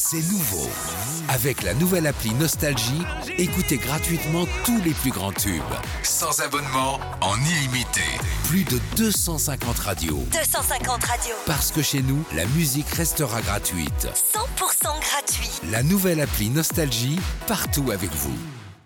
C'est nouveau. Avec la nouvelle appli Nostalgie, écoutez gratuitement tous les plus grands tubes. Sans abonnement, en illimité. Plus de 250 radios. 250 radios. Parce que chez nous, la musique restera gratuite. 100% gratuit. La nouvelle appli Nostalgie, partout avec vous.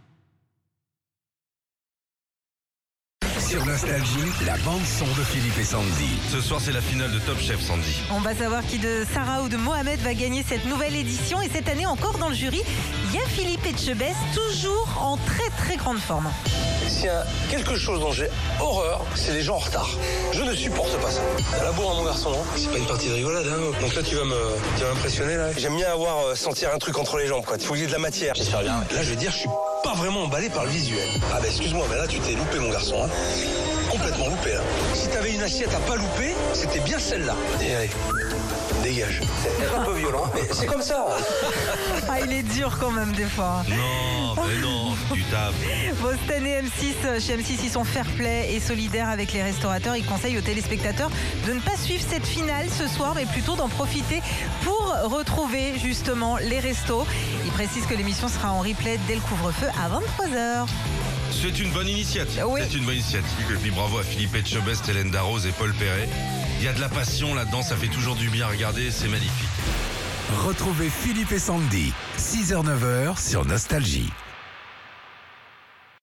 Sur Nostalgie, la bande-son de Philippe et Sandy. Ce soir, c'est la finale de Top Chef, Sandy. On va savoir qui de Sarah ou de Mohamed va gagner cette nouvelle édition. Et cette année, encore dans le jury, il y a Philippe Etchebest, toujours en très très grande forme. S'il y a quelque chose dont j'ai horreur, c'est les gens en retard. Je ne supporte pas ça. T'as la bourre, mon garçon, hein. C'est pas une partie de rigolade, hein. Donc là, tu vas m'impressionner, là. J'aime bien sentir un truc entre les jambes, quoi. Il faut qu'il y ait de la matière. J'espère bien. Là, je veux dire, je suis pas vraiment emballé par le visuel. Ah bah excuse-moi, mais là, tu t'es loupé, mon garçon, hein. Complètement loupé, là. Si t'avais une assiette à pas louper, c'était bien celle-là. Et allez, dégage. C'est un peu violent, mais c'est comme ça. Ah, il est dur quand même des fois. Non, mais non, tu tapes. Bon, cette année, chez M6, ils sont fair-play et solidaires avec les restaurateurs. Ils conseillent aux téléspectateurs de ne pas suivre cette finale ce soir, mais plutôt d'en profiter pour retrouver justement les restos. Ils précisent que l'émission sera en replay dès le couvre-feu à 23h. C'est une bonne initiative. Oui. C'est une bonne initiative. Et puis bravo à Philippe Etchebest, Hélène Darroze et Paul Perret. Il y a de la passion là-dedans, ça fait toujours du bien à regarder, c'est magnifique. Retrouvez Philippe et Sandy, 6h-9h sur Nostalgie.